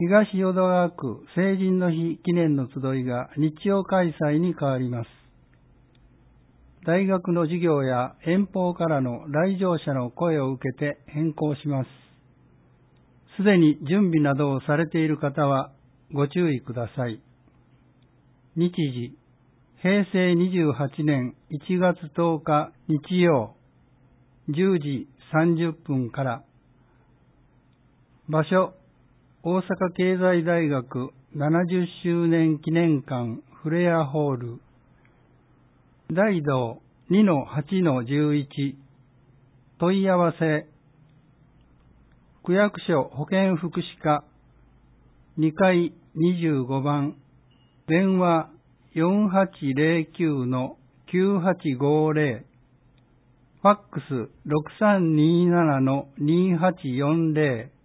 東淀川区成人の日記念の集いが日曜開催に変わります。大学の授業や遠方からの来場者の声を受けて変更します。すでに準備などをされている方はご注意ください。日時、平成28年1月10日日曜10時30分から。場所、大阪経済大学70周年記念館フレアホール。大道 2-8-11。問い合わせ、区役所保健福祉課2階25番、電話 4809-9850、ファックス 6327-2840、